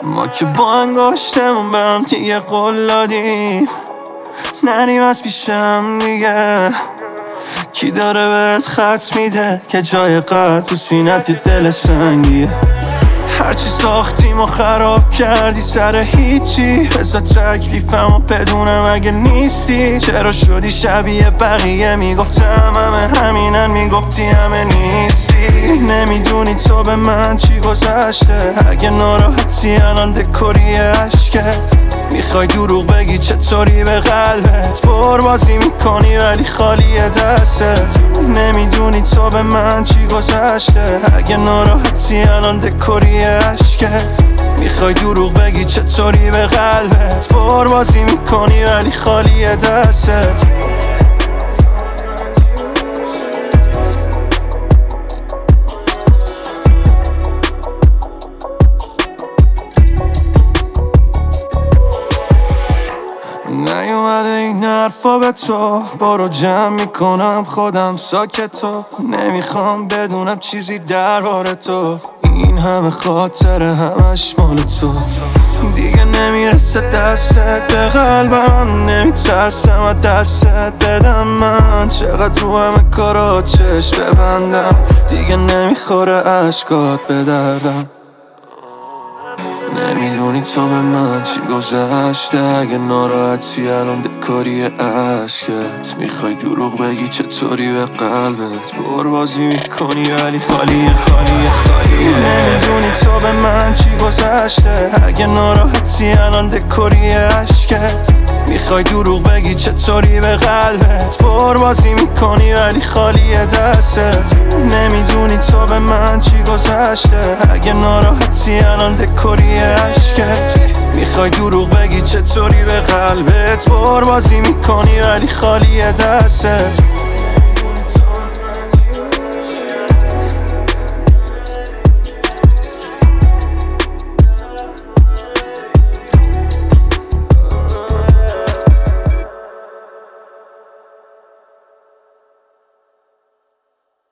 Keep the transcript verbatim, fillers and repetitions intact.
ما که با انگاشتمون به هم دیگه قول دادیم نریم از پیشم دیگه. کی داره بهت خط میده که جای قلب تو سینت دل سنگیه؟ هرچی ساختیم و خراب کردی سر هیچی. بذار تکلیفمو بدونم اگه نیستی. چرا شدی شبیه بقیه؟ میگفتم همه همینن، میگفتی همه نیستی. نمیدونی تو به من چی گذشته. اگه ناراحتی الان دکوری عشقت. میخوای دروغ بگی چطوری به قلبت. پربازی میکنی ولی خالی دستت. نمیدونی تو به من چی گذشته. اگه ناراحتی الان دکوری عشقت. میخوای دروغ بگی چطوری به قلبت. پربازی میکنی ولی خالی دستت. نیومده این حرفا به تو. برو جمع میکنم خودم ساکتو. نمیخوام بدونم چیزی درباره تو. این همه خاطره همش مال تو. دیگه نمیرسه دستت به قلبم. نمیترسم از دستت بدم من. چقدر تو همه کارا چشم ببندم. دیگه نمیخوره عشقات به دردم. نمیدونی تو به من چی گذشته. اگه ناراحتی الان دکوری عشقت. میخوای دروغ بگی چطوری به قلبت. پربازی میکنی ولی خالی خالی خالی. نمیدونی تو به من چی گذشته. اگه ناراحتی الان دکوری عشقت. میخوای دروغ بگی چطوری به قلبت. پربازی میکنی ولی خالی دستت. نمیدونی تو به من چی گذشته. اگه ناراحتی الان دکوری عشقت. میخوای دروغ بگی چطوری به قلبت. پربازی میکنی ولی خالی دستت.